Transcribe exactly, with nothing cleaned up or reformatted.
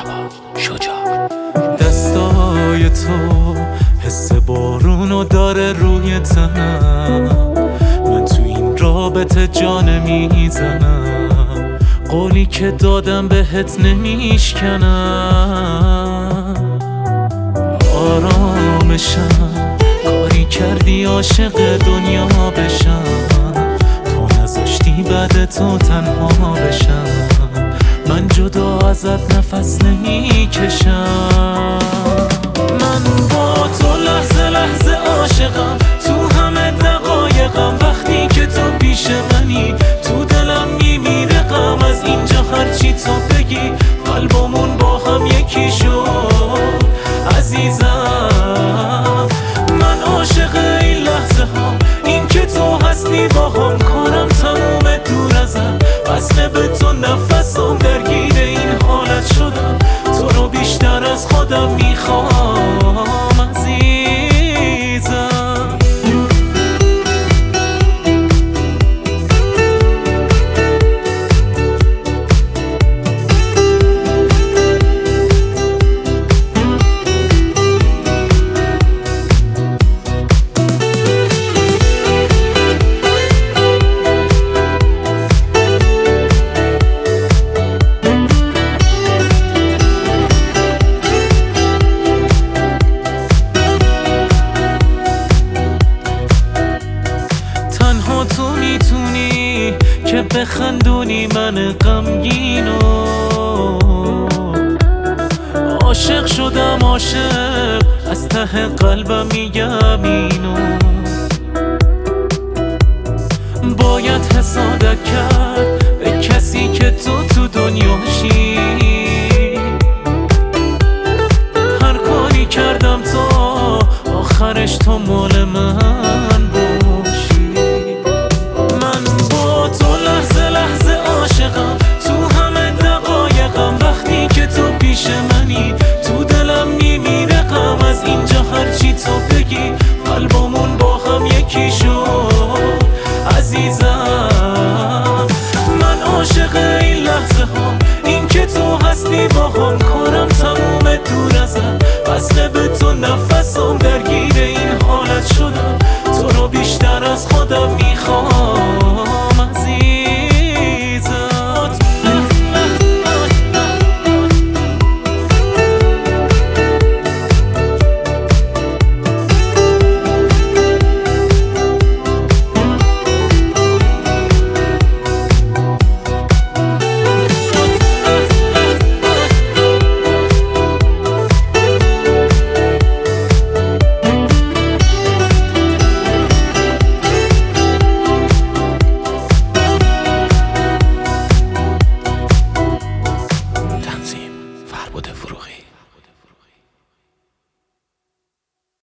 مجتبی شجاع. دستای تو حس بارونو داره روی تنم، من تو این رابطه جان میزنم، قولی که دادم بهت نمیشکنم. آرامشم کاری کردی عاشق دنیا بشم، تو نذاشتی بعد تو تنها بشم، من جدا ازت نفس نمیکشم. من با تو لحظه لحظه عاشقم، تو همه دقایقم، وقتی که تو پیش منی تو دلم میمیره غم. از اینجا هرچی تو بگی قلبمون با هم یکی شد عزیزم. من عاشق این لحظه ها، این که تو هستی با هم، کارم تموم دور ازم، وصله به تو نفسم، درگیر این حالت شدم، تو رو بیشتر از خودم میخوام عزیزم. تو میتونی که بخندونی من غمگینو، عاشق شدم عاشق از ته قلبم میگم اینو. باید حسادت کرد به کسی که تو تو دنیاشی،